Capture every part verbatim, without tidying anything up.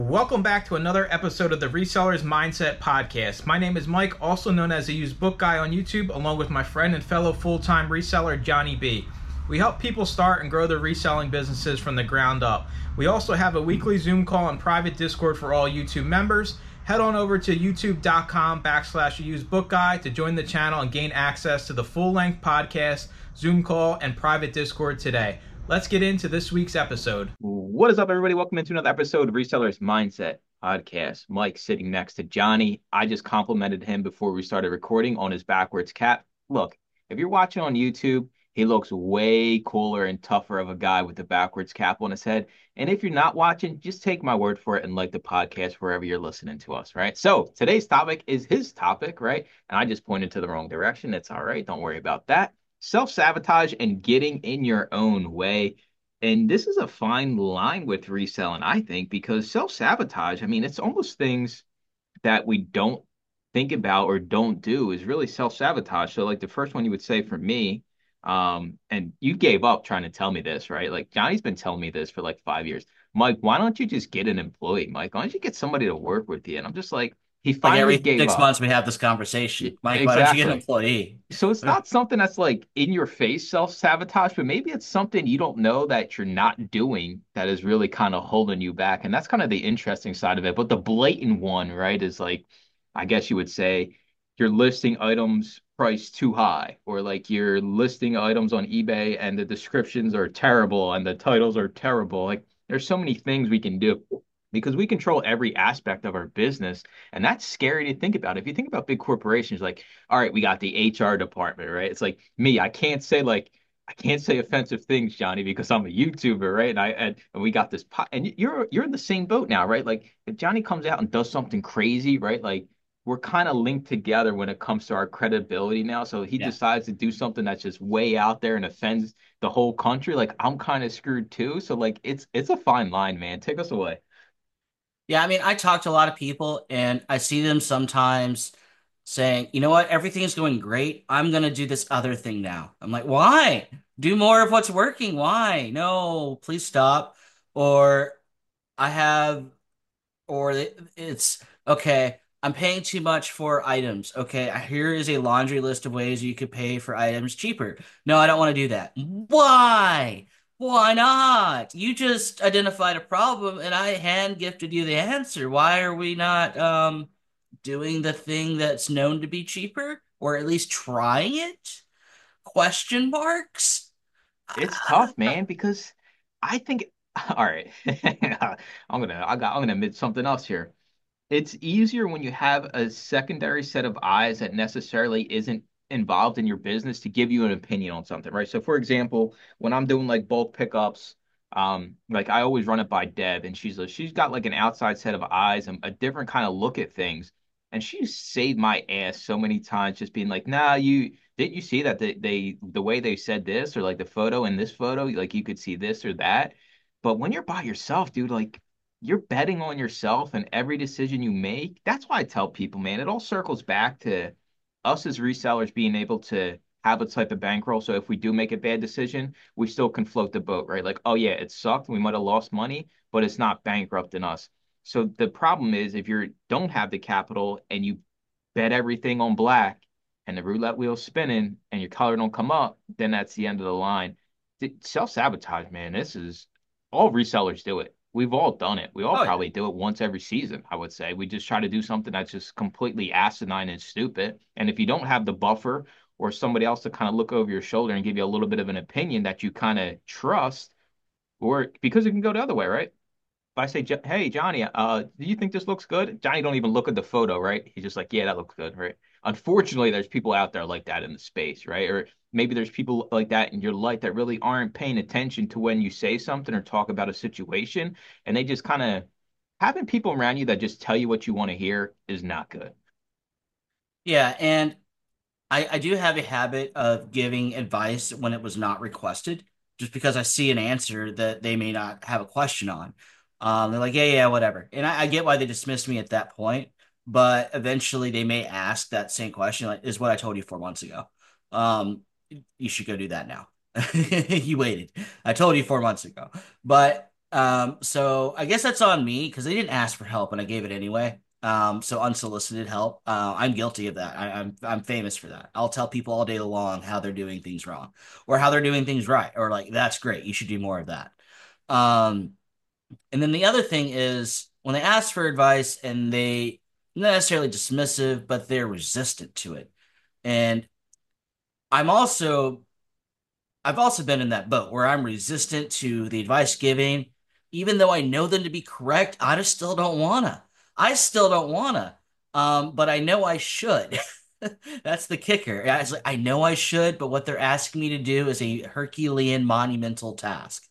Welcome back to another episode of the Resellers Mindset Podcast. My name is Mike, also known as the Used Book Guy on YouTube, along with my friend and fellow full-time reseller, Johnny B. We help people start and grow their reselling businesses from the ground up. We also have a weekly Zoom call and private Discord for all YouTube members. Head on over to youtube.com backslash Used Book Guy to join the channel and gain access to the full-length podcast, Zoom call, and private Discord today. Let's get into this week's episode. What is up, everybody? Welcome into another episode of Resellers Mindset Podcast. Mike sitting next to Johnny. I just complimented him before we started recording on his backwards cap. Look, if you're watching on YouTube, he looks way cooler and tougher of a guy with the backwards cap on his head. And if you're not watching, just take my word for it and like the podcast wherever you're listening to us, right? So today's topic is his topic, right? And I just pointed to the wrong direction. It's all right. Don't worry about that. Self-sabotage and getting in your own way. And this is a fine line with reselling, I think, because self-sabotage, I mean, it's almost things that we don't think about or don't do is really self-sabotage. So like the first one you would say for me, um, and you gave up trying to tell me this, right? Like Johnny's been telling me this for like five years. Mike, why don't you just get an employee? Mike, why don't you get somebody to work with you? And I'm just like, he Like finally every gave six up. months we have this conversation. Mike, why don't you get an Exactly. employee? So it's not something that's like in your face self-sabotage, but maybe it's something you don't know that you're not doing that is really kind of holding you back. And that's kind of the interesting side of it. But the blatant one, right, is like, I guess you would say you're listing items priced too high, or like you're listing items on eBay and the descriptions are terrible and the titles are terrible. Like there's so many things we can do because we control every aspect of our business. And that's scary to think about. If you think about big corporations, like, all right, we got the H R department, right? It's like me, I can't say like I can't say offensive things, Johnny, because I'm a YouTuber, right? And I and, and we got this po- and you're you're in the same boat now, right? Like if Johnny comes out and does something crazy, right? Like we're kind of linked together when it comes to our credibility now. So he Yeah. decides to do something that's just way out there and offends the whole country. Like I'm kind of screwed too. So like it's it's a fine line, man. Take us away. Yeah, I mean, I talk to a lot of people and I see them sometimes saying, you know what, everything is going great. I'm going to do this other thing now. I'm like, why? Do more of what's working. Why? No, please stop. Or I have, or it- it's okay. I'm paying too much for items. Okay, here is a laundry list of ways you could pay for items cheaper. No, I don't want to do that. Why? Why not? You just identified a problem and I hand gifted you the answer. Why are we not um doing the thing that's known to be cheaper or at least trying it? Question marks? It's tough, man, because I think all right. I'm gonna I got I'm gonna admit something else here. It's easier when you have a secondary set of eyes that necessarily isn't involved in your business to give you an opinion on something, right? So for example, when I'm doing like bulk pickups, um, like I always run it by Deb and she's like she's got like an outside set of eyes and a different kind of look at things. And she's saved my ass so many times just being like, nah, you didn't you see that they, they the way they said this or like the photo in this photo, like you could see this or that. But when you're by yourself, dude, like you're betting on yourself and every decision you make. That's why I tell people, man, it all circles back to us as resellers being able to have a type of bankroll. So if we do make a bad decision, we still can float the boat, right? Like, oh yeah, it sucked. We might have lost money, but it's not bankrupting us. So the problem is if you don't have the capital and you bet everything on black and the roulette wheel's spinning and your color don't come up, then that's the end of the line. Self-sabotage, man, this is all resellers do it. We've all done it. We all Oh yeah. probably do it once every season, I would say. We just try to do something that's just completely asinine and stupid. And if you don't have the buffer or somebody else to kind of look over your shoulder and give you a little bit of an opinion that you kind of trust, or because it can go the other way, right? If I say, "Hey, Johnny, uh, do you think this looks good?" Johnny don't even look at the photo, right? He's just like, "Yeah, that looks good," right? Unfortunately, there's people out there like that in the space, right? Or maybe there's people like that in your life that really aren't paying attention to when you say something or talk about a situation, and they just kind of having people around you that just tell you what you want to hear is not good. Yeah, and I, I do have a habit of giving advice when it was not requested, just because I see an answer that they may not have a question on. Um, they're like, yeah, yeah, whatever. And I, I get why they dismissed me at that point, but eventually they may ask that same question, like, is what I told you four months ago. Um, you should go do that now. You waited. I told you four months ago. But Um, so I guess that's on me because they didn't ask for help and I gave it anyway. Um, so unsolicited help. Uh, I'm guilty of that. I, I'm I'm famous for that. I'll tell people all day long how they're doing things wrong or how they're doing things right, or like that's great. You should do more of that. Um, and then the other thing is when they ask for advice and they not necessarily dismissive, but they're resistant to it. And I'm also I've also been in that boat where I'm resistant to the advice giving, even though I know them to be correct. I just still don't wanna. I still don't wanna. Um, but I know I should. That's the kicker. I was like, I know I should, but what they're asking me to do is a Herculean monumental task.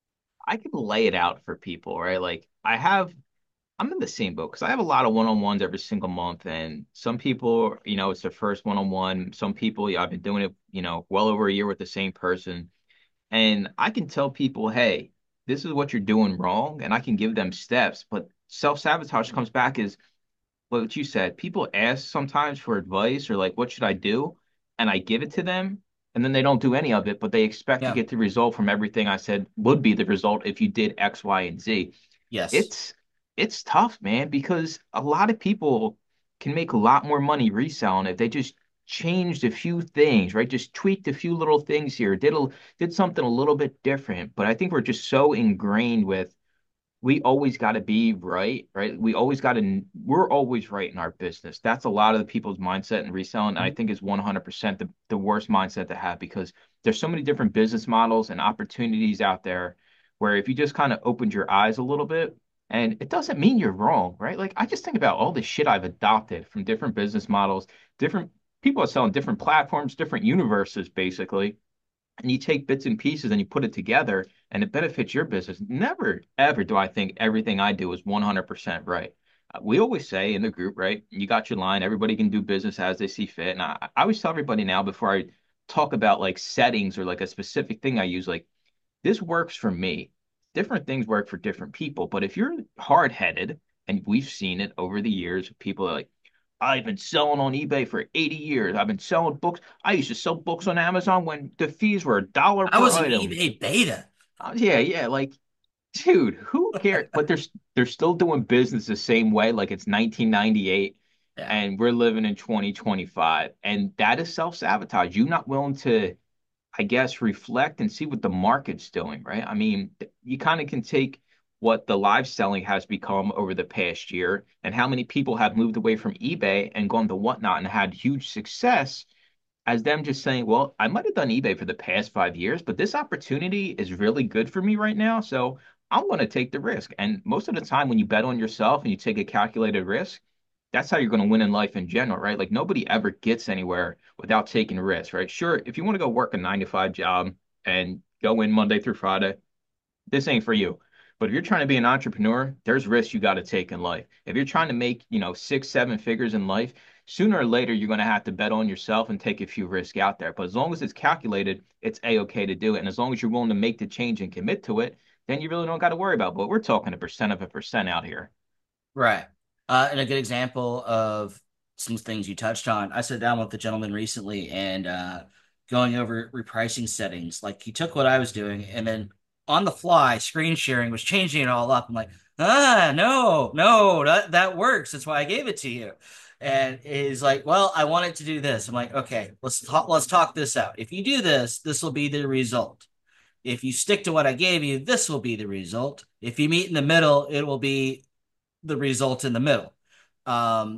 I can lay it out for people, right? Like I have, I'm in the same boat because I have a lot of one-on-ones every single month, and some people, you know, it's their first one-on-one. Some people, yeah, I've been doing it, you know, well over a year with the same person, and I can tell people, hey, this is what you're doing wrong, and I can give them steps. But self-sabotage comes back is what you said. People ask sometimes for advice or like, what should I do? And I give it to them, and then they don't do any of it, but they expect to Yeah. get the result from everything I said would be the result if you did X, Y, and Z. Yes. It's it's tough, man, because a lot of people can make a lot more money reselling if they just changed a few things, right? Just tweaked a few little things here, did a, did something a little bit different. But I think we're just so ingrained with we always got to be right, right? We always got to, we're always right in our business. That's a lot of the people's mindset in reselling. And I Mhm. think is one hundred percent the, the worst mindset to have because there's so many different business models and opportunities out there where if you just kind of opened your eyes a little bit, and it doesn't mean you're wrong, right? Like I just think about all the shit I've adopted from different business models, different people are selling different platforms, different universes, basically and you take bits and pieces and you put it together and it benefits your business. Never, ever do I think everything I do is one hundred percent right. Uh, we always say in the group, right? You got your line. Everybody can do business as they see fit. And I, I always tell everybody now before I talk about like settings or like a specific thing I use, like this works for me. Different things work for different people. But if you're hard headed, and we've seen it over the years, people are like, I've been selling on eBay for eighty years. I've been selling books. I used to sell books on Amazon when the fees were a dollar I per was an item. eBay beta. Uh, yeah, yeah, like, dude, who cares? But they're they're still doing business the same way, like it's nineteen ninety-eight, Yeah. and we're living in twenty twenty-five, and that is self-sabotage. You not willing to I guess, reflect and see what the market's doing, right? I mean, you kind of can take what the live selling has become over the past year and how many people have moved away from eBay and gone to whatnot and had huge success as them just saying, well, I might have done eBay for the past five years, but this opportunity is really good for me right now. So I'm going to take the risk. And most of the time, when you bet on yourself and you take a calculated risk, that's how you're going to win in life in general, right? Like nobody ever gets anywhere without taking risks, right? Sure, if you want to go work a nine to five job and go in Monday through Friday, this ain't for you. But if you're trying to be an entrepreneur, there's risks you got to take in life. If you're trying to make, you know, six, seven figures in life, sooner or later you're going to have to bet on yourself and take a few risks out there. But as long as it's calculated, it's a-okay to do it. And as long as you're willing to make the change and commit to it, then you really don't got to worry about. But we're talking a percent of a percent out here. Right. Uh, and a good example of some things you touched on. I sat down with a gentleman recently and uh, going over repricing settings. Like he took what I was doing and then on the fly, screen sharing was changing it all up. I'm like, ah, no, no, that that works. That's why I gave it to you. And he's like, well, I wanted to do this. I'm like, okay, let's talk, let's talk this out. If you do this, this will be the result. If you stick to what I gave you, this will be the result. If you meet in the middle, it will be the result in the middle. Um,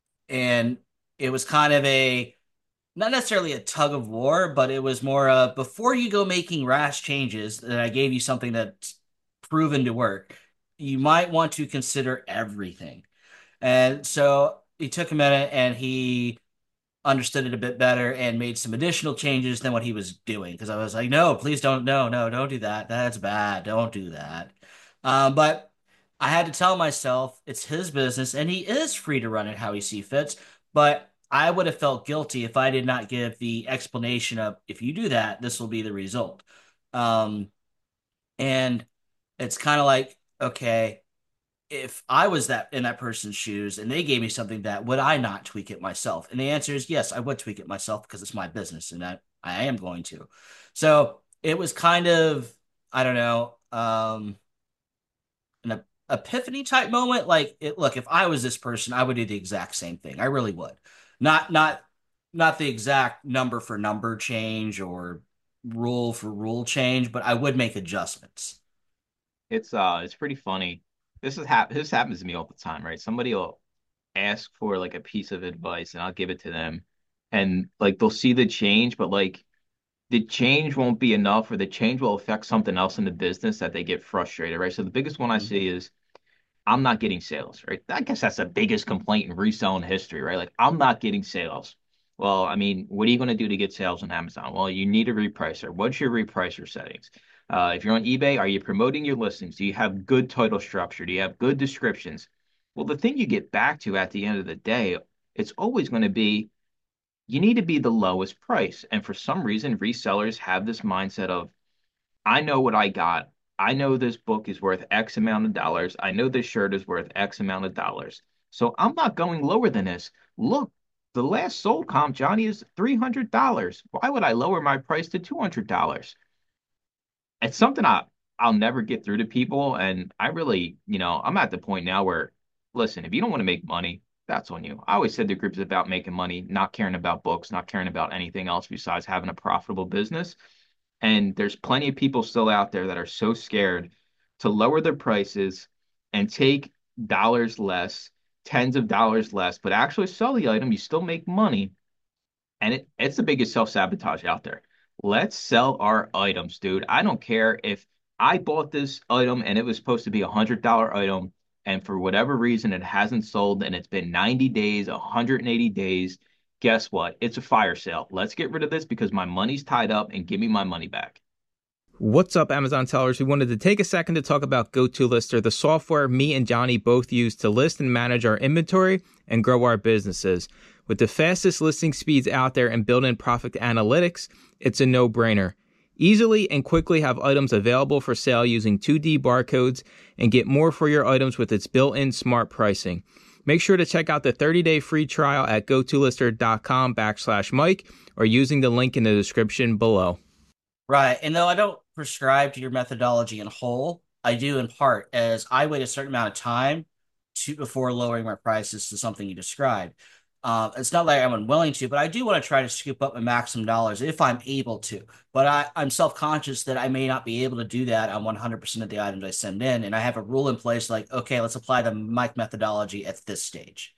and it was kind of a not necessarily a tug of war, but it was more uh before you go making rash changes, that I gave you something that's proven to work. You might want to consider everything. And so he took a minute and he understood it a bit better and made some additional changes than what he was doing. Because I was like, no, please don't, no, no, don't do that. That's bad. Don't do that. Um, but I had to tell myself it's his business and he is free to run it how he sees fits. But I would have felt guilty if I did not give the explanation of if you do that, this will be the result. Um, and it's kind of like, okay, if I was that in that person's shoes and they gave me something that would I not tweak it myself? And the answer is yes, I would tweak it myself because it's my business and that I am going to. So it was kind of, I don't know, um, an epiphany type moment. Like, it, look, if I was this person, I would do the exact same thing. I really would. Not not not the exact number for number change or rule for rule change, but I would make adjustments. It's uh it's pretty funny. This is hap this happens to me all the time, right? Somebody will ask for like a piece of advice and I'll give it to them. And like they'll see the change, but like the change won't be enough or the change will affect something else in the business that they get frustrated, right? So the biggest one I Mhm. see is I'm not getting sales, right? I guess that's the biggest complaint in reselling history, right? Like I'm not getting sales. Well, I mean, what are you going to do to get sales on Amazon? Well, you need a repricer. What's your repricer settings? Uh, if you're on eBay, are you promoting your listings? Do you have good title structure? Do you have good descriptions? Well, the thing you get back to at the end of the day, it's always going to be you need to be the lowest price. And for some reason, resellers have this mindset of I know what I got. I know this book is worth X amount of dollars. I know this shirt is worth X amount of dollars. So I'm not going lower than this. Look, the last sold comp, Johnny, is three hundred dollars. Why would I lower my price to two hundred dollars? It's something I, I'll never get through to people. And I really, you know, I'm at the point now where, listen, if you don't want to make money, that's on you. I always said the group is about making money, not caring about books, not caring about anything else besides having a profitable business. And there's plenty of people still out there that are so scared to lower their prices and take dollars less, tens of dollars less, but actually sell the item. You still make money. And it, it's the biggest self-sabotage out there. Let's sell our items, dude. I don't care if I bought this item and it was supposed to be a one hundred dollar item, and for whatever reason it hasn't sold and it's been ninety days, one hundred eighty days. Guess what? It's a fire sale. Let's get rid of this because my money's tied up and give me my money back. What's up, Amazon sellers? We wanted to take a second to talk about GoToLister, the software me and Johnny both use to list and manage our inventory and grow our businesses. With the fastest listing speeds out there and built-in profit analytics, it's a no-brainer. Easily and quickly have items available for sale using two D barcodes and get more for your items with its built-in smart pricing. Make sure to check out the thirty-day free trial at gotolister.com backslash Mike or using the link in the description below. Right. And though I don't prescribe to your methodology in whole, I do in part as I wait a certain amount of time to before lowering my prices to something you described. Uh, it's not like I'm unwilling to, but I do want to try to scoop up my maximum dollars if I'm able to. But I, I'm self-conscious that I may not be able to do that on one hundred percent of the items I send in. And I have a rule in place like, okay, let's apply the Mike methodology at this stage.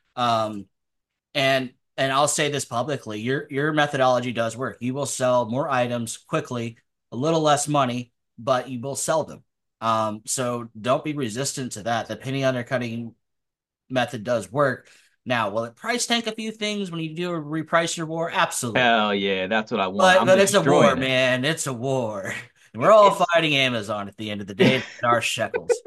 Um, and and I'll say this publicly, your your methodology does work. You will sell more items quickly, a little less money, but you will sell them. Um, so don't be resistant to that. The penny undercutting method does work. Now, will it price tank a few things when you do a reprice your war? Absolutely. Hell yeah, that's what I want. But I'm but it's a war, destroying it. man. It's a war. And we're all It's fighting Amazon at the end of the day in our shekels.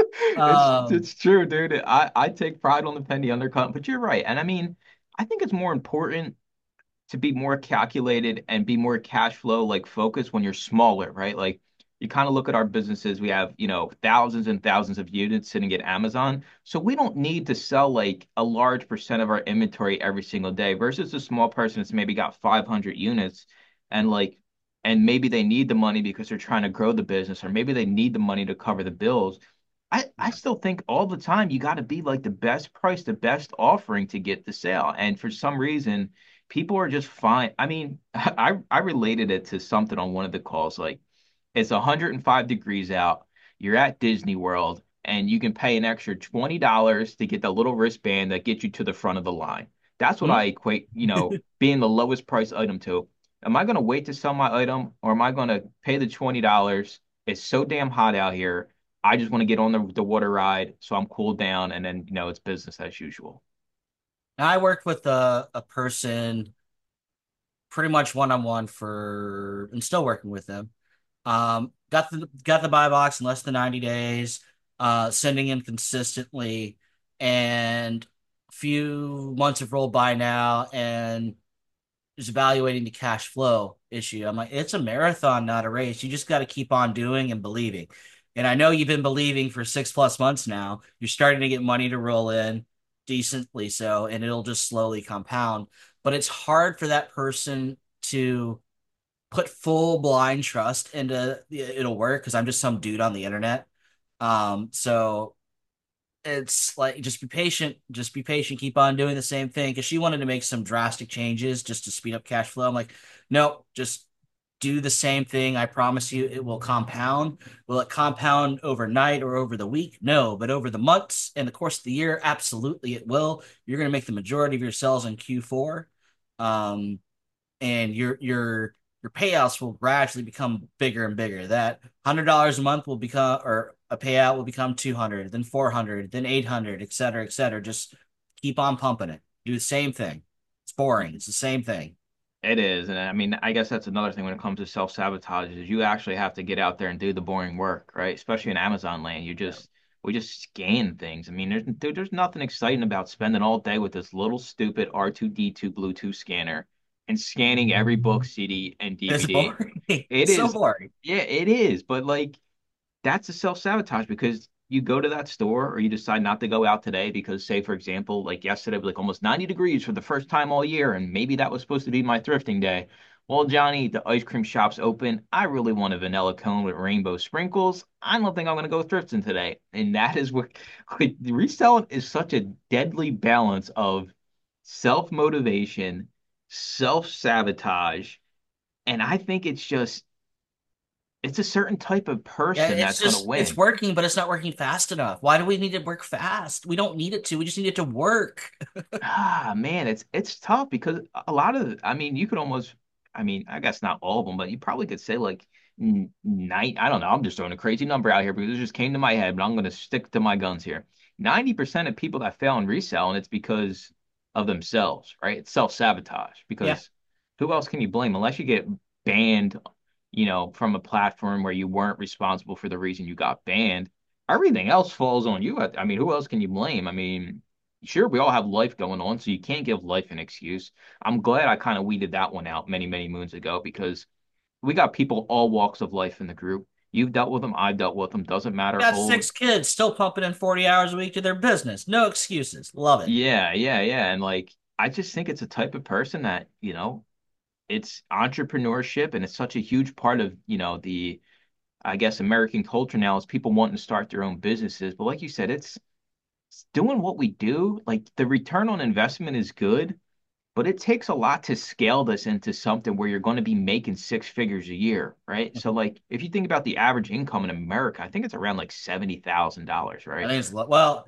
it's Um, it's true, dude. I I take pride on the penny undercut, but you're right. And I mean, I think it's more important to be more calculated and be more cash flow like focused when you're smaller, right? Like you kind of look at our businesses, we have, you know, thousands and thousands of units sitting at Amazon. So we don't need to sell like a large percent of our inventory every single day versus a small person that's maybe got five hundred units and like and maybe they need the money because they're trying to grow the business or maybe they need the money to cover the bills. I, I still think all the time you got to be like the best price, the best offering to get the sale. And for some reason, people are just fine. I mean, I I related it to something on one of the calls. Like it's one hundred five degrees out. You're at Disney World and you can pay an extra twenty dollars to get the little wristband that gets you to the front of the line. That's what I hmm? equate, you know, being the lowest price item to. Am I going to wait to sell my item or am I going to pay the twenty dollars? It's so damn hot out here. I just want to get on the, the water ride so I'm cooled down and then, you know, it's business as usual. I worked with a, a person pretty much one on one for and still working with them. Um, got the got the buy box in less than ninety days, uh, sending in consistently, and a few months have rolled by now, and is evaluating the cash flow issue. I'm like, it's a marathon, not a race. You just got to keep on doing and believing. And I know you've been believing for six plus months now. You're starting to get money to roll in decently so, and it'll just slowly compound. But it's hard for that person to put full blind trust into it'll work because I'm just some dude on the internet. Um, so it's like just be patient, just be patient, keep on doing the same thing. Because she wanted to make some drastic changes just to speed up cash flow. I'm like, no, just do the same thing. I promise you it will compound. Will it compound overnight or over the week? No, but over the months and the course of the year, absolutely it will. You're going to make the majority of your sales in Q four. Um, and your your your payouts will gradually become bigger and bigger. That one hundred dollars a month will become, or a payout will become two hundred, then four hundred, then eight hundred, et cetera, et cetera. Just keep on pumping it. Do the same thing. It's boring. It's the same thing. It is. And I mean, I guess that's another thing when it comes to self-sabotage is you actually have to get out there and do the boring work, right? Especially in Amazon land. You Yeah. just we just scan things. I mean, there's there, there's nothing exciting about spending all day with this little stupid R two D two Bluetooth scanner and scanning every book, C D, and It's D V D. boring. It It's so is, boring. yeah, it is. But like that's a self-sabotage because you go to that store or you decide not to go out today because say for example like yesterday was like almost ninety degrees for the first time all year and maybe that was supposed to be my thrifting day. Well, Johnny, the ice cream shop's open. I really want a vanilla cone with rainbow sprinkles. I don't think I'm going to go thrifting today. And that is what like, reselling is such a deadly balance of self-motivation, self-sabotage, and I think it's just it's a certain type of Yeah, person it's that's going to just it's win. working, but it's not working fast enough. Why do we need to work fast? We don't need it to. We just need it to work. Ah, man, it's it's tough because a lot of, I mean, you could almost, I mean, I guess not all of them, but you probably could say like n- nine, I don't know, I'm just throwing a crazy number out here because it just came to my head, but I'm going to stick to my guns here. ninety percent of people that fail in resell, and it's because of themselves, right? It's self-sabotage Yeah. because who else can you blame unless you get banned, you know, from a platform where you weren't responsible for the reason you got banned. Everything else falls on you. I, I mean, who else can you blame? I mean, sure, we all have life going on, so you can't give life an excuse. I'm glad I kind of weeded that one out many, many moons ago because we got people all walks of life in the group. You've dealt with them, I've dealt with them. Doesn't matter, Got old. six kids still pumping in forty hours a week to their business. No excuses. Love it. Yeah, yeah, yeah. And like, I just think it's a type of person that, you know, it's entrepreneurship and it's such a huge part of, you know, the, I guess, American culture now is people wanting to start their own businesses. But like you said, it's, it's doing what we do. Like the return on investment is good. But it takes a lot to scale this into something where you're going to be making six figures a year, right? So, like, if you think about the average income in America, I think it's around like seventy thousand dollars, I right? think it's lo- well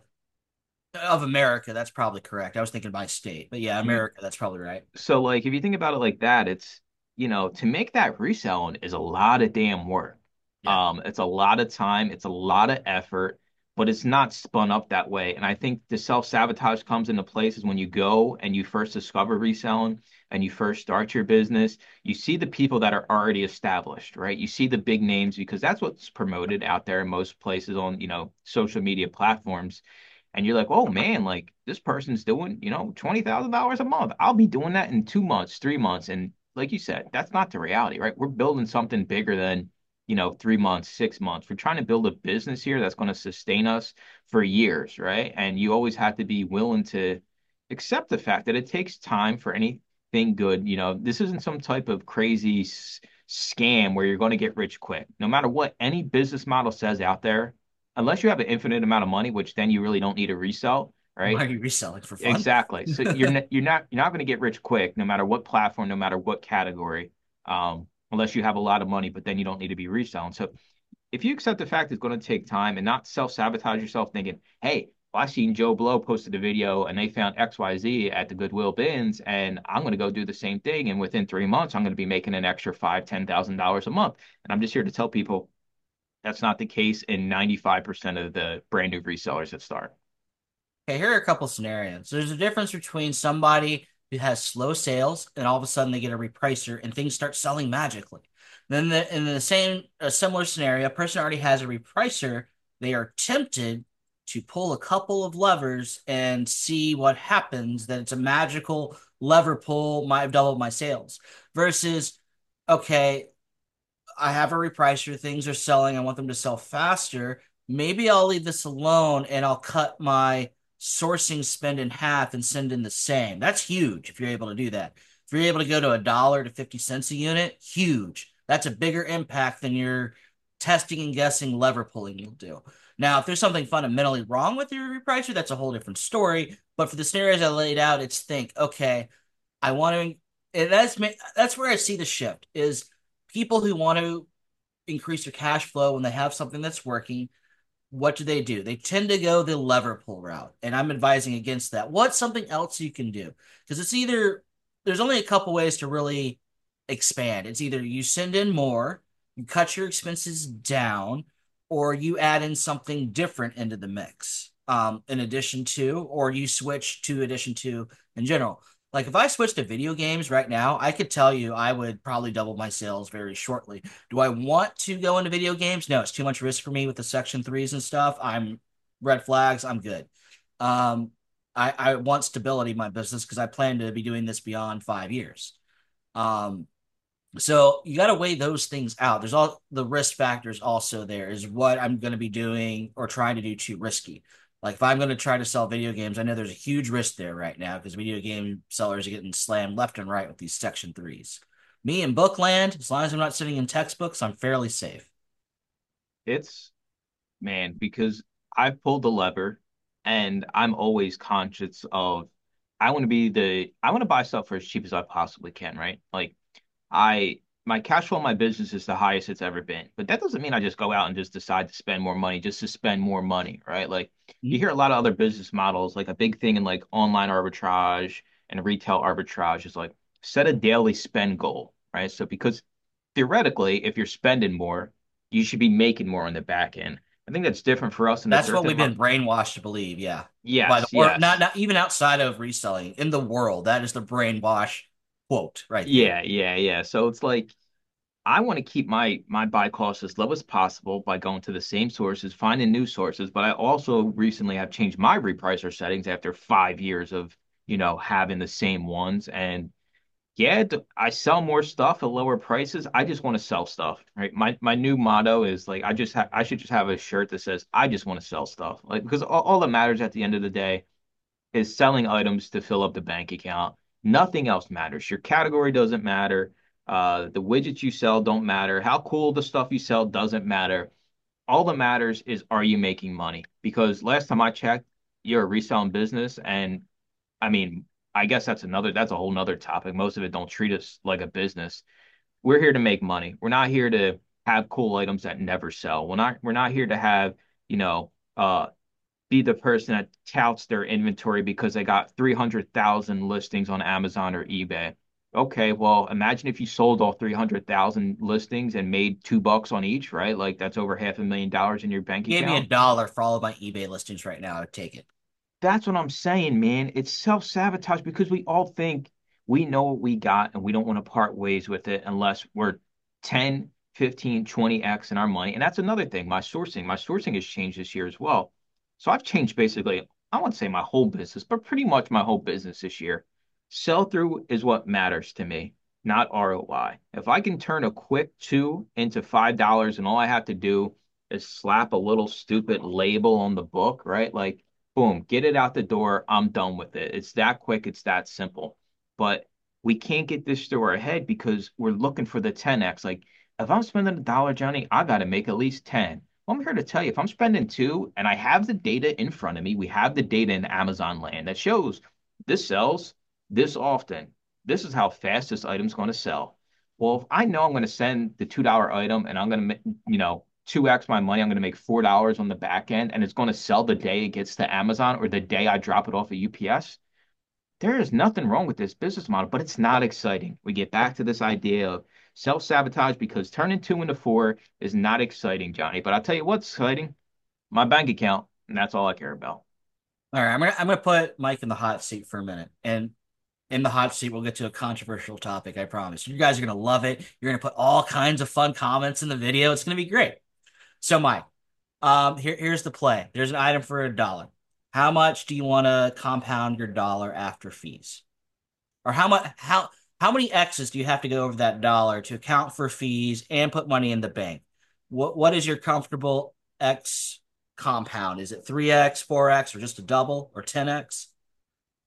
of America. That's probably correct. I was thinking by state, but yeah, Mm. America. That's probably right. So, like, if you think about it like that, it's, you know, to make that reselling is a lot of damn work. Yeah. Um, it's a lot of time, it's a lot of effort, but it's not spun up that way. And I think the self-sabotage comes into place is when you go and you first discover reselling and you first start your business, you see the people that are already established, right? You see the big names because that's what's promoted out there in most places on, you know, social media platforms and you're like, oh man, like this person's doing, you know, twenty thousand dollars a month. I'll be doing that in two months, three months. And like you said, that's not the reality, right? We're building something bigger than, you know, three months, six months. We're trying to build a business here that's going to sustain us for years, right? And you always have to be willing to accept the fact that it takes time for anything good. You know, this isn't some type of crazy s- scam where you're going to get rich quick. No matter what any business model says out there, unless you have an infinite amount of money, which then you really don't need to resell, Why right? are you reselling for fun? Exactly. So you're n- you're not you're not going to get rich quick, no matter what platform, no matter what category, um, unless you have a lot of money. But then you don't need to be reselling. So if you accept the fact it's going to take time and not self-sabotage yourself, thinking, "Hey, well, I seen Joe Blow posted a video and they found X Y Z at the Goodwill bins, and I'm going to go do the same thing, and within three months, I'm going to be making an extra five, ten thousand dollars a month." And I'm just here to tell people that's not the case in ninety-five percent of the brand new resellers that start. Okay, here are a couple scenarios. There's a difference between somebody who has slow sales and all of a sudden they get a repricer and things start selling magically. Then the, in the same a similar scenario, a person already has a repricer, they are tempted to pull a couple of levers and see what happens, that it's a magical lever pull, might have doubled my sales. Versus, okay, I have a repricer, things are selling, I want them to sell faster. Maybe I'll leave this alone and I'll cut my sourcing spend in half and send in the same. That's huge if you're able to do that. If you're able to go to a dollar to fifty cents a unit, huge. That's a bigger impact than your testing and guessing lever pulling you'll do. Now, if there's something fundamentally wrong with your repricer, that's a whole different story. But for the scenarios I laid out, it's think, okay, I want to, and that's that's where I see the shift is people who want to increase their cash flow when they have something that's working. What do they do? They tend to go the lever pull route, and I'm advising against that. What's something else you can do? Because it's either there's only a couple ways to really expand. It's either you send in more, you cut your expenses down, or you add in something different into the mix, um, in addition to, or you switch to addition to in general. Like if I switched to video games right now, I could tell you I would probably double my sales very shortly. Do I want to go into video games? No, it's too much risk for me with the section threes and stuff. I'm red flags. I'm good. Um, I, I want stability in my business because I plan to be doing this beyond five years. Um, so you got to weigh those things out. There's all the risk factors also there. Is what I'm going to be doing or trying to do too risky? Like if I'm going to try to sell video games, I know there's a huge risk there right now because video game sellers are getting slammed left and right with these section threes. Me in Bookland, as long as I'm not sitting in textbooks, I'm fairly safe. It's man, because I've pulled the lever and I'm always conscious of I want to be the I want to buy stuff for as cheap as I possibly can, right? Like I my cash flow in my business is the highest it's ever been. But that doesn't mean I just go out and just decide to spend more money just to spend more money, right? Like you hear a lot of other business models, like a big thing in like online arbitrage and retail arbitrage is like set a daily spend goal, right? So because theoretically, if you're spending more, you should be making more on the back end. I think that's different for us in a That's what certain we've been amount. brainwashed to believe. Yeah. By the Yes, or not yes. not even outside of reselling in the world. That is the brainwash quote right there. Yeah, yeah, yeah. So it's like I want to keep my my buy costs as low as possible by going to the same sources, finding new sources. But I also recently have changed my repricer settings after five years of, you know, having the same ones. And yeah, th- I sell more stuff at lower prices. I just want to sell stuff, right? My my new motto is like I just ha I should just have a shirt that says I just want to sell stuff. Like because all, all that matters at the end of the day is selling items to fill up the bank account. Nothing else matters. Your category doesn't matter. Uh, the widgets you sell don't matter. How cool the stuff you sell doesn't matter. All that matters is are you making money? Because last time I checked, you're a reselling business, and I mean, I guess that's another that's a whole nother topic. Most of it don't treat us like a business. We're here to make money. We're not here to have cool items that never sell. We're not we're not here to have, you know, uh be the person that touts their inventory because they got three hundred thousand listings on Amazon or eBay. Okay, well, imagine if you sold all three hundred thousand listings and made two bucks on each, right? Like that's over half a million dollars in your bank Give me a account. dollar for all of my eBay listings right now. I'd take it. That's what I'm saying, man. It's self-sabotage because we all think we know what we got and we don't want to part ways with it unless we're ten, fifteen, twenty x in our money. And that's another thing. My sourcing, my sourcing has changed this year as well. So I've changed basically, I won't say my whole business, but pretty much my whole business this year. Sell through is what matters to me, not R O I. If I can turn a quick two into five dollars and all I have to do is slap a little stupid label on the book, right? Like boom, get it out the door. I'm done with it. It's that quick. It's that simple. But we can't get this through our head because we're looking for the ten x. Like, if I'm spending a dollar, Johnny, I got to make at least ten. Well, I'm here to tell you, if I'm spending two and I have the data in front of me, we have the data in Amazon land that shows this sells this often. This is how fast this item's going to sell. Well, if I know I'm going to send the two dollar item and I'm going to, you know, two x my money. I'm going to make four dollars on the back end, and it's going to sell the day it gets to Amazon or the day I drop it off at U P S. There is nothing wrong with this business model, but it's not exciting. We get back to this idea of self-sabotage because turning two into four is not exciting, Johnny. But I'll tell you what's exciting, my bank account, and that's all I care about. All right, I'm gonna I'm gonna put Mike in the hot seat for a minute, and in the hot seat, we'll get to a controversial topic. I promise. You guys are gonna love it. You're gonna put all kinds of fun comments in the video. It's gonna be great. So, Mike, um, here here's the play. There's an item for a dollar. How much do you want to compound your dollar after fees? Or how much how how many X's do you have to go over that dollar to account for fees and put money in the bank? What what is your comfortable X compound? Is it three X, four X, or just a double or ten X?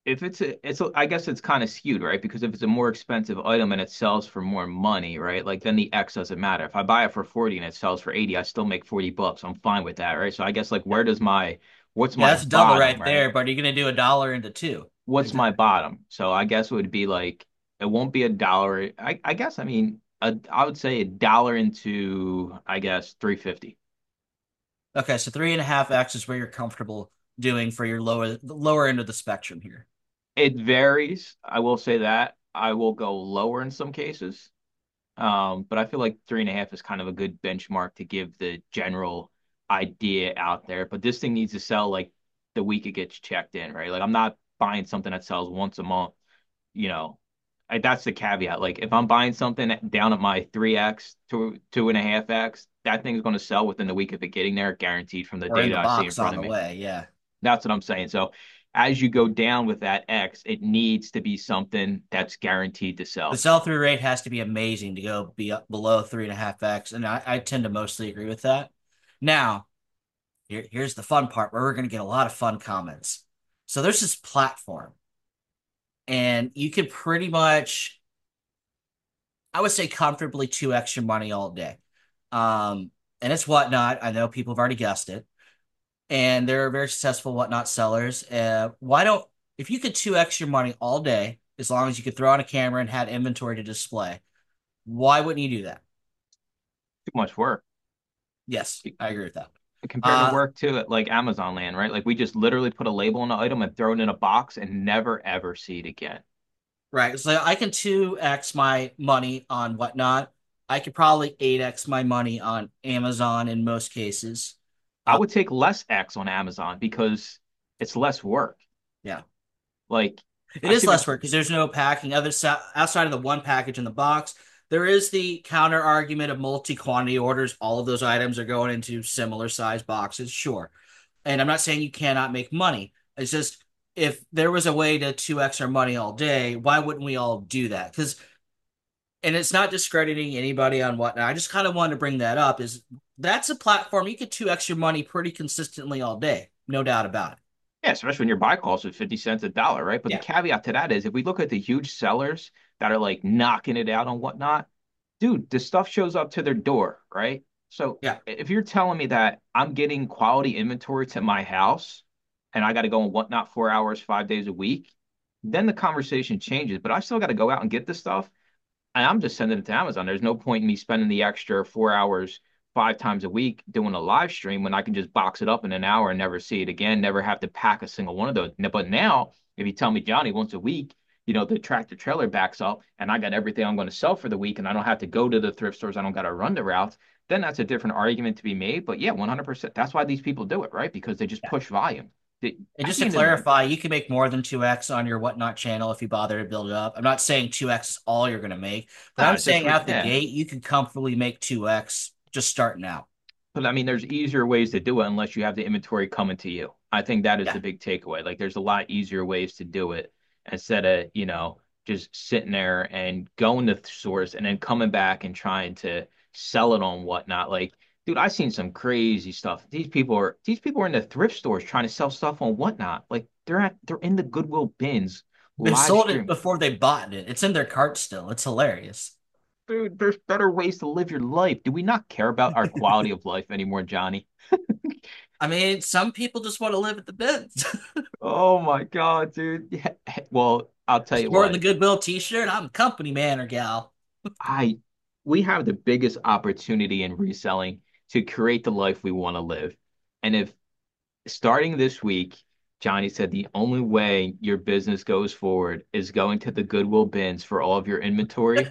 if it's a, it's a, I guess it's kind of skewed, right? Because if it's a more expensive item and it sells for more money, right? Like then the X doesn't matter. If I buy it for forty and it sells for eighty, I still make forty bucks. I'm fine with that, right? So I guess like where does my what's Yeah, my that's double bottom, right right? there, but are you going to do a dollar into two? What's my Exactly. bottom? So I guess it would be like it won't be a dollar. I I guess I mean a, I would say a dollar into I guess three fifty. Okay, so three and a half X is where you're comfortable doing for your lower the lower end of the spectrum here. It varies. I will say that. I will go lower in some cases. Um, but I feel like three and a half is kind of a good benchmark to give the general idea out there. But this thing needs to sell like the week it gets checked in, right? Like I'm not buying something that sells once a month, you know. I, that's the caveat. Like if I'm buying something down at my three X to two and a half X, that thing's going to sell within the week of it getting there, guaranteed from the Or in data the I see in box front on of the me. way. Yeah. That's what I'm saying. So as you go down with that X, it needs to be something that's guaranteed to The sell. sell-through rate has to be amazing to go be up below three and a half X, and I, I tend to mostly agree with that. Now, here, here's the fun part where we're going to get a lot of fun comments. So there's this platform, and you can pretty much, I would say, comfortably two X your money all day. Um, and it's Whatnot. I know people have already guessed it, and they're very successful Whatnot sellers. Uh, why don't, if you could two X your money all day, as long as you could throw on a camera and had inventory to display, why wouldn't you do that? Too much work. Yes, I agree with that. Compared to Uh, work to like Amazon land, right? Like we just literally put a label on the item and throw it in a box and never ever see it again. right. So I can two X my money on Whatnot. I could probably eight X my money on Amazon in most cases. I Uh, would take less X on Amazon because it's less work. yeah. Like It I is see the less work because there's no packing. Other outside of the one package in the box, there is the counter argument of multi-quantity orders. All of those items are going into similar size boxes, sure. And I'm not saying you cannot make money. It's just if there was a way to two X our money all day, why wouldn't we all do that? Because and it's not discrediting anybody on Whatnot. I just kind of wanted to bring that up. Is that's a platform you could two X your money pretty consistently all day, no doubt about it. Yeah, especially when your buy cost is fifty cents a dollar, right? But the Yeah, caveat to that is if we look at the huge sellers that are like knocking it out on whatnot, dude, the stuff shows up to their door, right? So yeah. if you're telling me that I'm getting quality inventory to my house and I got to go on whatnot four hours, five days a week, then the conversation changes. But I still got to go out and get the stuff. And I'm just sending it to Amazon. There's no point in me spending the extra four hours five times a week doing a live stream when I can just box it up in an hour and never see it again, never have to pack a single one of those. But now, if you tell me, Johnny, once a week, you know, the tractor trailer backs up and I got everything I'm going to sell for the week and I don't have to go to the thrift stores, I don't got to run the routes, then that's a different argument to be made. But yeah, one hundred percent. That's why these people do it, right? Because they just push volume. They, And at just the to end of the clarify, you can make more than two X on your Whatnot channel if you bother to build it up. I'm not saying two X is all you're going to make, but I'm no, just saying re- out the yeah. gate, you can comfortably make two X just starting out. But I mean, there's easier ways to do it unless you have the inventory coming to you. I think that is Yeah. the big takeaway. Like, there's a lot easier ways to do it instead of, you know, just sitting there and going to the source and then coming back and trying to sell it on whatnot. Like, dude, I've seen some crazy stuff. These people are these people are in the thrift stores trying to sell stuff on whatnot. Like, they're at they're in the Goodwill bins They live sold it stream. before they bought it. It's in their cart still. It's hilarious. Dude, there's better ways to live your life. Do we not care about our quality of life anymore, Johnny? I mean, some people just want to live at the bins. Oh my God, dude. Yeah. Well, I'll tell you Sporting the what. Goodwill t-shirt, I'm a company man or gal. I we have the biggest opportunity in reselling to create the life we want to live. And if starting this week, Johnny said the only way your business goes forward is going to the Goodwill bins for all of your inventory,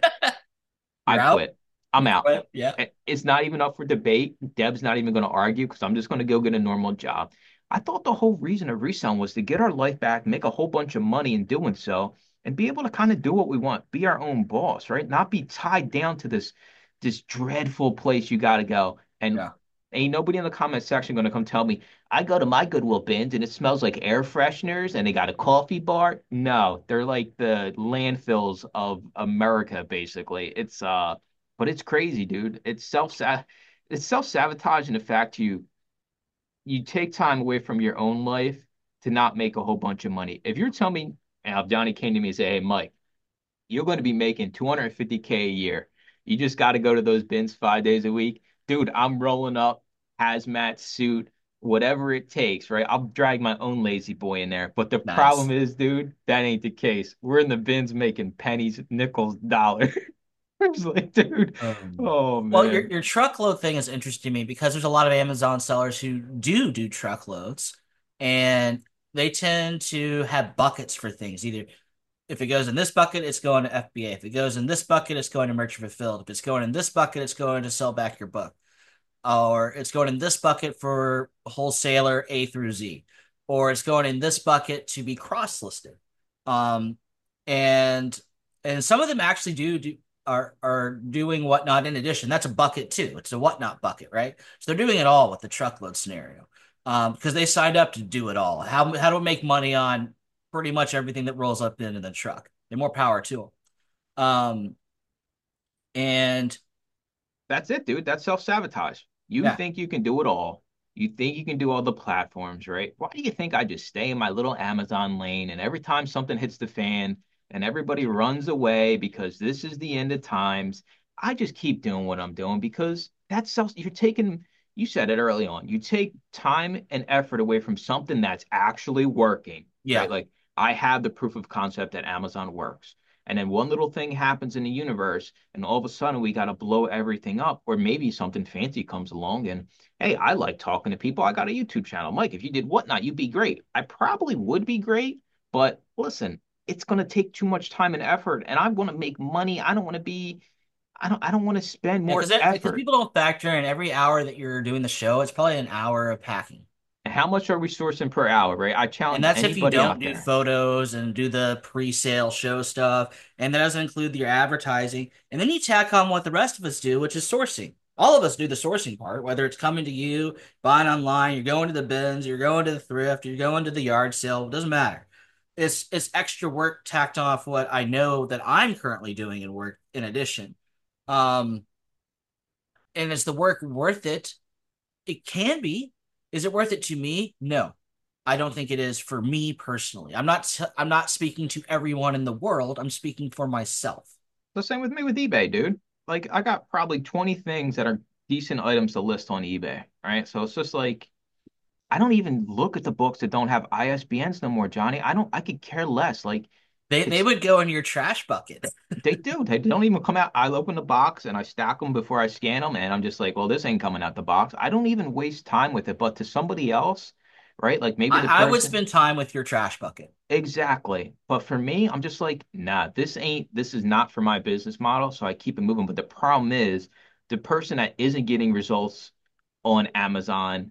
I You're out. quit. I'm You out. quit. Yeah. It's not even up for debate. Deb's not even going to argue because I'm just going to go get a normal job. I thought the whole reason of reselling was to get our life back, make a whole bunch of money in doing so, and be able to kind of do what we want, be our own boss, right? Not be tied down to this this dreadful place you got to go. And Yeah. ain't nobody in the comment section going to come tell me I go to my Goodwill bins and it smells like air fresheners and they got a coffee bar. No, they're like the landfills of America, basically. It's uh but it's crazy, dude. It's self it's self-sabotage in the fact you you take time away from your own life to not make a whole bunch of money. If you're telling me And if Johnny came to me and said, "Hey, Mike, you're going to be making two hundred fifty k a year. You just got to go to those bins five days a week." Dude, I'm rolling up, hazmat suit, whatever it takes, right? I'll drag my own lazy boy in there. But the problem Nice. is, dude, that ain't the case. We're in the bins making pennies, nickels, dollars. It's like, dude, Um, oh well, your man. your truckload thing is interesting to me because there's a lot of Amazon sellers who do do truckloads, and they tend to have buckets for things. Either if it goes in this bucket, it's going to F B A. If it goes in this bucket, it's going to Merchant Fulfilled. If it's going in this bucket, it's going to sell back your book. Or it's going in this bucket for wholesaler A through Z, or it's going in this bucket to be cross-listed. Um, and and some of them actually do do are are doing whatnot in addition. That's a bucket too. It's a whatnot bucket, right? So they're doing it all with the truckload scenario. Um, because they signed up to do it all. How how do we make money on pretty much everything that rolls up into the truck? And more power to them. Um, and That's it, dude. That's self-sabotage. You yeah. think you can do it all. You think you can do all the platforms, right? Why do you think I just stay in my little Amazon lane and every time something hits the fan and everybody runs away because this is the end of times, I just keep doing what I'm doing because that's self, you're taking, you said it early on, you take time and effort away from something that's actually working, right? Yeah. Like I have the proof of concept that Amazon works. And then one little thing happens in the universe, and all of a sudden we got to blow everything up, or maybe something fancy comes along. And hey, I like talking to people. I got a YouTube channel. Mike, if you did whatnot, you'd be great. I probably would be great, but listen, it's going to take too much time and effort, and I want to make money. I don't want to be, I don't, I don't want to spend Yeah, more because because effort. people don't factor in every hour that you're doing the show, it's probably an hour of packing. And how much are we sourcing per hour, right? I And challenge that's if you anybody don't out do there. photos and do the pre-sale show stuff. And that doesn't include your advertising. And then you tack on what the rest of us do, which is sourcing. All of us do the sourcing part, whether it's coming to you, buying online, you're going to the bins, you're going to the thrift, you're going to the yard sale, it doesn't matter. It's it's extra work tacked off what I know that I'm currently doing in work in addition. Um, and is the work worth it? It can be. Is it worth it to me? No. I don't think it is for me personally. I'm not I'm not speaking to everyone in the world. I'm speaking for myself. The same with me with eBay, dude. Like I got probably twenty things that are decent items to list on eBay, right? So it's just like I don't even look at the books that don't have I S B Ns no more, Johnny. I don't, I could care less. Like They they it's, would go in your trash bucket. they do, they don't even come out. I open the box and I stack them before I scan them. And I'm just like, well, this ain't coming out the box. I don't even waste time with it. But to somebody else, right? Like maybe the I, I would person, spend time with your trash bucket. exactly. But for me, I'm just like, nah, this ain't, this is not for my business model. So I keep it moving. But the problem is the person that isn't getting results on Amazon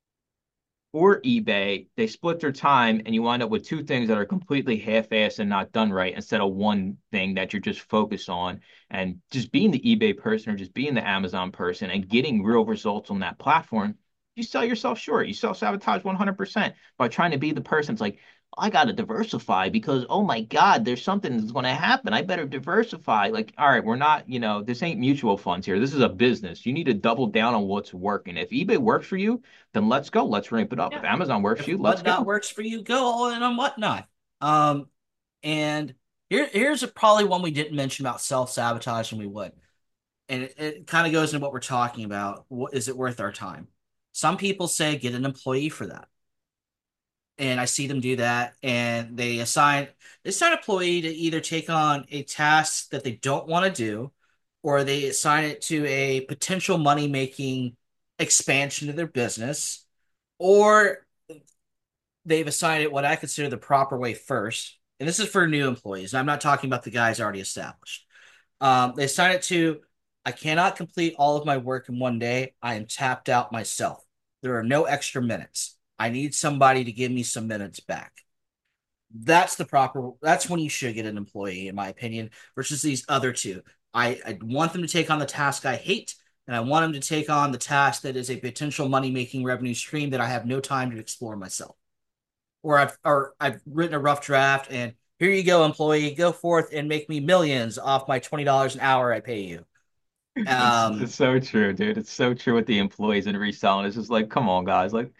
or eBay, they split their time and you wind up with two things that are completely half-assed and not done right instead of one thing that you're just focused on. And just being the eBay person or just being the Amazon person and getting real results on that platform, you sell yourself short. You self-sabotage one hundred percent by trying to be the person that's like, I got to diversify because, oh my God, there's something that's going to happen. I better diversify. Like, all right, we're not, you know, this ain't mutual funds here. This is a business. You need to double down on what's working. If eBay works for you, then let's go. Let's ramp it up. If Yeah. Amazon works If for you, let's whatnot go. works for you, go all in on whatnot. Um, and here here's a, probably one we didn't mention about self-sabotage, and we would. And it, it kind of goes into what we're talking about. What is it worth our time? Some people say get an employee for that. And I see them do that, and they assign they assign an employee to either take on a task that they don't want to do, or they assign it to a potential money making expansion of their business, or they've assigned it what I consider the proper way first. And this is for new employees. I'm not talking about the guys already established. Um, they assign it to I cannot complete all of my work in one day. I am tapped out myself. There are no extra minutes. I need somebody to give me some minutes back. That's the proper, that's when you should get an employee, in my opinion, versus these other two. I, I want them to take on the task I hate, and I want them to take on the task that is a potential money making revenue stream that I have no time to explore myself. Or I've or I've written a rough draft and here you go, employee, go forth and make me millions off my twenty dollars an hour I pay you. It's Um, it's so true, dude. It's so true with the employees and reselling. It's just like, come on, guys. Like,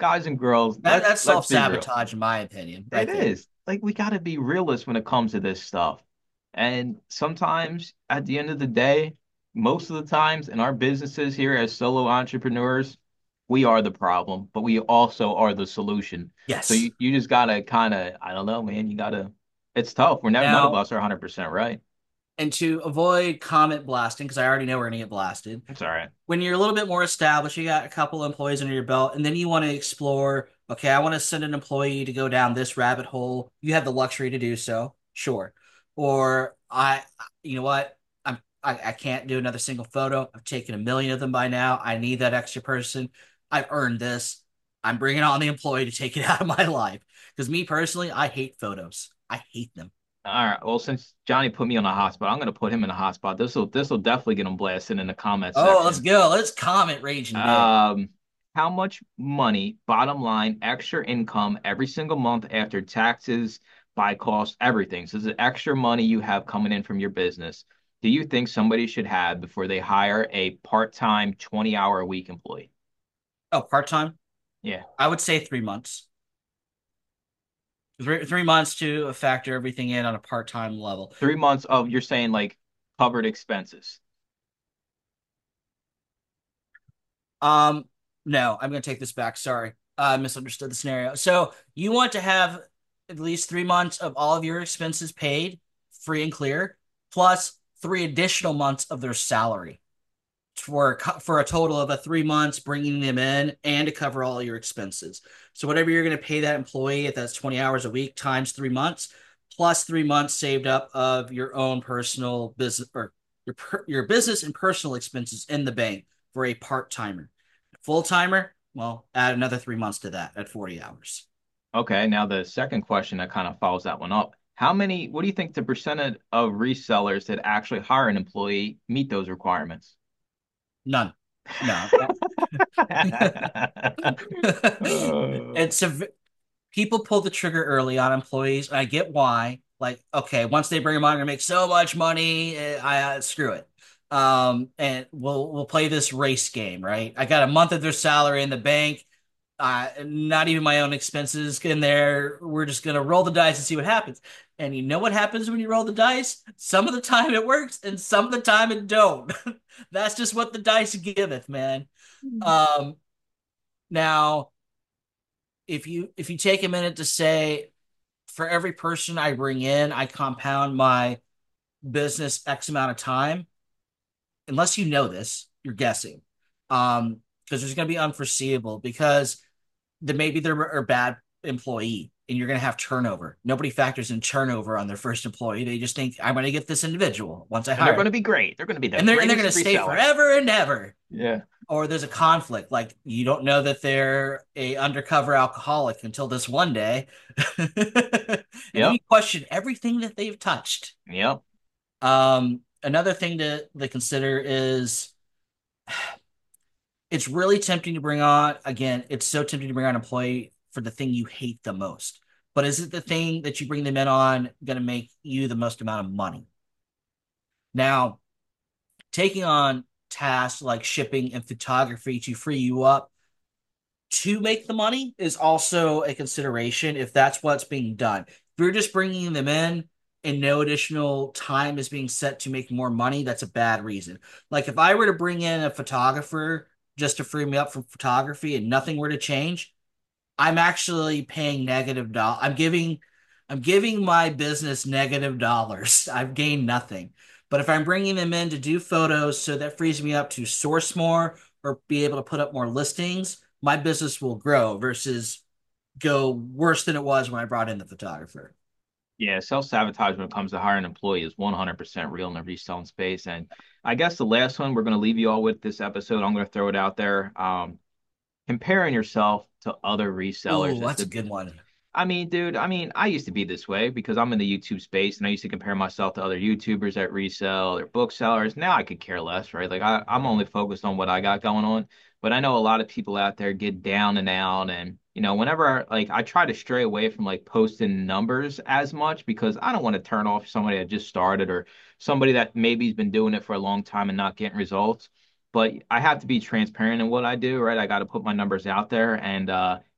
guys and girls, That let's that's let's be real. self-sabotage, in my opinion, It right there. is. Like we got to be realists when it comes to this stuff. And sometimes at the end of the day, most of the times in our businesses here as solo entrepreneurs, we are the problem, but we also are the solution. So Yes. you, you just gotta kind of, I don't know, man, you gotta, it's tough. We're never, none of Now, us are one hundred percent right. and to avoid comment blasting, because I already know we're going to get blasted, It's all right. when you're a little bit more established, you got a couple employees under your belt, and then you want to explore, okay, I want to send an employee to go down this rabbit hole. You have the luxury to do so, sure. Or I, you know what? I'm I, I can't do another single photo. I've taken a million of them by now. I need that extra person. I've earned this. I'm bringing on the employee to take it out of my life. Because me personally, I hate photos. I hate them. All right. Well, since Johnny put me on a hotspot, I'm gonna put him in a hotspot. This will this will definitely get him blasted in the comment Oh, let's section. go. Let's comment raging day. Um, how much money, bottom line, extra income every single month after taxes, buy costs, everything. So this is extra money you have coming in from your business. Do you think somebody should have before they hire a part-time twenty hour a week employee? Oh, part-time? Yeah. I would say three months. Three three months to factor everything in on a part-time level. Three months of you're saying like covered expenses. Um, no, I'm going to take this back. Sorry, I misunderstood the scenario. So you want to have at least three months of all of your expenses paid, free and clear, plus three additional months of their salary for for a total of a three months, bringing them in and to cover all your expenses. So whatever you're going to pay that employee, if that's twenty hours a week times three months, plus three months saved up of your own personal business or your your business and personal expenses in the bank for a part timer. Full timer, well, add another three months to that at forty hours. Okay, now the second question that kind of follows that one up. How many, what do you think the percentage of resellers that actually hire an employee meet those requirements? None. No. Uh, it's a people pull the trigger early on employees. And I get why. Like, okay, once they bring them on, they're gonna make so much money. eh, I uh, screw it. Um, and we'll we'll play this race game, right? I got a month of their salary in the bank. Uh, not even my own expenses in there. We're just gonna roll the dice and see what happens. And you know what happens when you roll the dice? Some of the time it works, and some of the time it don't. That's just what the dice giveth, man. Um, now, if you if you take a minute to say, for every person I bring in, I compound my business X amount of time. Unless you know this, you're guessing. Um, because there's going to be unforeseeable because the maybe they're a bad employee and you're going to have turnover. Nobody factors in turnover on their first employee. They just think I'm going to get this individual once I and they're hire going them. to be great. They're going to be the And they're and they're going greatest to stay reseller. forever and ever. Yeah. Or there's a conflict, like you don't know that they're a undercover alcoholic until this one day. And then you Yep. question everything that they've touched. Yep. Um, another thing to, to consider is it's really tempting to bring on, again, it's so tempting to bring on an employee for the thing you hate the most. But is it the thing that you bring them in on going to make you the most amount of money? Now, taking on tasks like shipping and photography to free you up to make the money is also a consideration if that's what's being done. If you're just bringing them in and no additional time is being set to make more money, that's a bad reason. Like if I were to bring in a photographer just to free me up from photography and nothing were to change, I'm actually paying negative dollars. I'm giving I'm giving my business negative dollars. I've gained nothing. But if I'm bringing them in to do photos, so that frees me up to source more or be able to put up more listings, my business will grow versus go worse than it was when I brought in the photographer. Yeah, self-sabotage when it comes to hiring an employee is one hundred percent real in the reselling space. And I guess the last one we're going to leave you all with this episode, I'm going to throw it out there. Um, comparing yourself to other Oh, resellers is that's a the good one. I mean, dude, I mean, I used to be this way because I'm in the YouTube space and I used to compare myself to other YouTubers that resell or booksellers. Now I could care less, right? Like I, I'm only focused on what I got going on. But I know a lot of people out there get down and out and you know, whenever like I try to stray away from like posting numbers as much because I don't want to turn off somebody that just started or somebody that maybe's been doing it for a long time and not getting results. But I have to be transparent in what I do, right? I got to put my numbers out there and uh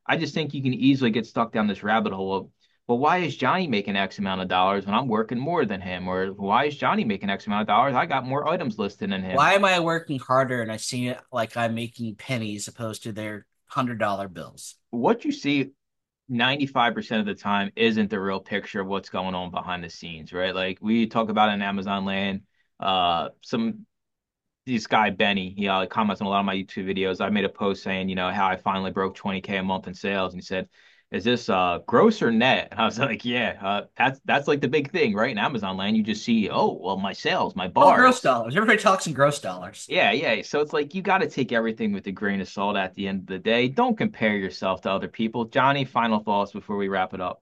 I just think you can easily get stuck down this rabbit hole of, well, why is Johnny making X amount of dollars when I'm working more than him? Or why is Johnny making X amount of dollars? I got more items listed than him. Why am I working harder and I see it like I'm making pennies opposed to their hundred dollar bills? What you see ninety-five percent of the time isn't the real picture of what's going on behind the scenes, right? Like we talk about in Amazon land, uh, some this guy Benny, he uh, comments on a lot of my YouTube videos. I made a post saying, you know, how I finally broke twenty K a month in sales, and he said, "Is this uh gross or net?" And I was like, "Yeah, uh, that's that's like the big thing, right? In Amazon land, you just see, oh, well, my sales, my Oh, gross bars." dollars. Everybody talks in gross dollars. Yeah, yeah. So it's like you got to take everything with a grain of salt at the end of the day. Don't compare yourself to other people. Johnny, final thoughts before we wrap it up.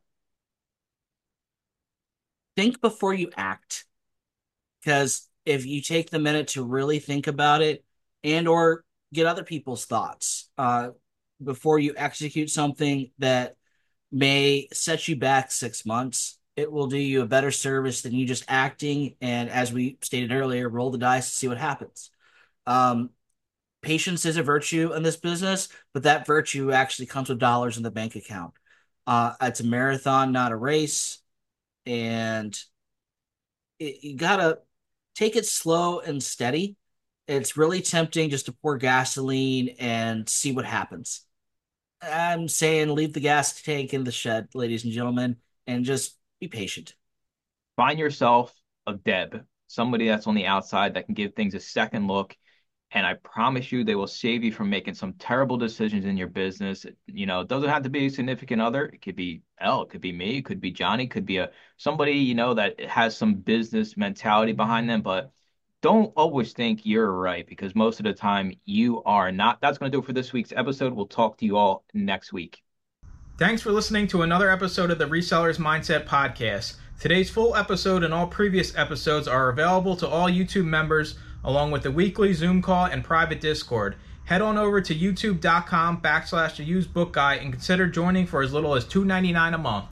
Think before you act, because if you take the minute to really think about it and or get other people's thoughts uh, before you execute something that may set you back six months, it will do you a better service than you just acting. And as we stated earlier, roll the dice to see what happens. Um, Patience is a virtue in this business, but that virtue actually comes with dollars in the bank account. Uh, it's a marathon, not a race. And it, you gotta take it slow and steady. It's really tempting just to pour gasoline and see what happens. I'm saying leave the gas tank in the shed, ladies and gentlemen, and just be patient. Find yourself a Deb, somebody that's on the outside that can give things a second look. And I promise you, they will save you from making some terrible decisions in your business. You know, it doesn't have to be a significant other. It could be Elle, it could be me, it could be Johnny, it could be a somebody, you know, that has some business mentality behind them. But don't always think you're right because most of the time you are not. That's going to do it for this week's episode. We'll talk to you all next week. Thanks for listening to another episode of the Resellers Mindset Podcast. Today's full episode and all previous episodes are available to all YouTube members, along with the weekly Zoom call and private Discord. Head on over to youtube.com backslash the used book guy and consider joining for as little as two dollars and ninety-nine cents a month.